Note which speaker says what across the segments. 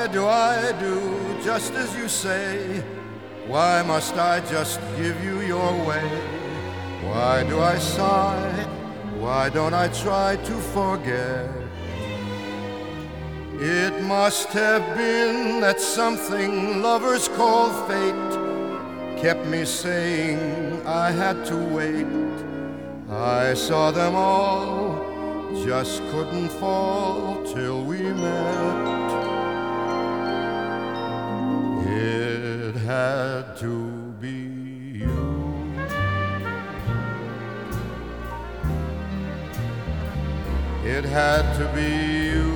Speaker 1: do I do just as you say? Why must I just give you your way? Why do I sigh? Why don't I try to forget? It must have been that something lovers call fate kept me saying I had to wait. I saw them all, just couldn't fall till we met. It had to be you. It had to be you.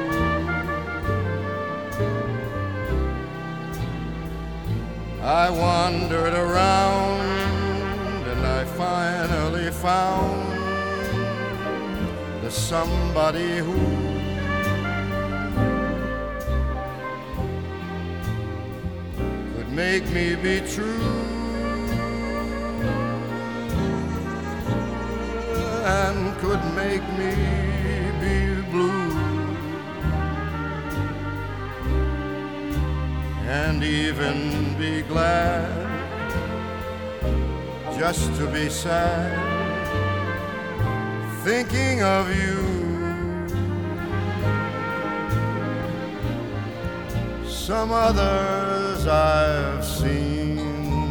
Speaker 1: I wandered around and I finally found the somebody who could make me be true and could make me be blue and even be glad just to be sad thinking of you. Some others I've seen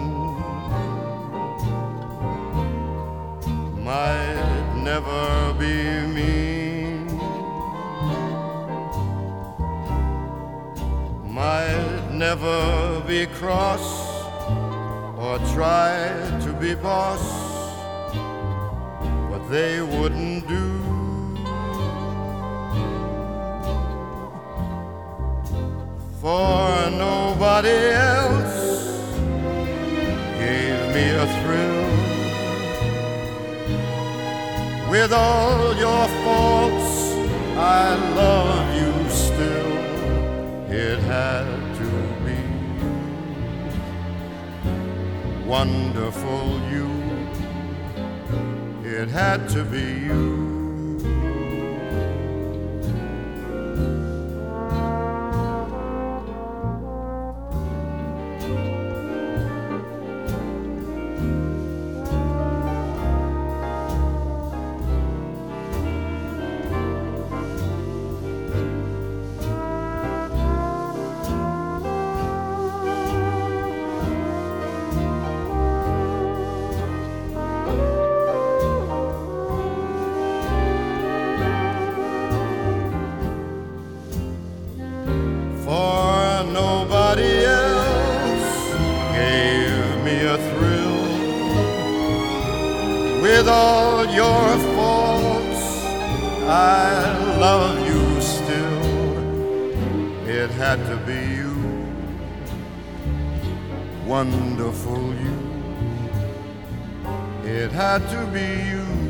Speaker 1: might never be mean, might never be cross or try to be boss, but they wouldn't do. For nobody else gave me a thrill. With all your faults, I love you still. It had to be wonderful you. It had to be you. For nobody else gave me a thrill. With all your faults, I love you still. It had to be you, wonderful you. It had to be you.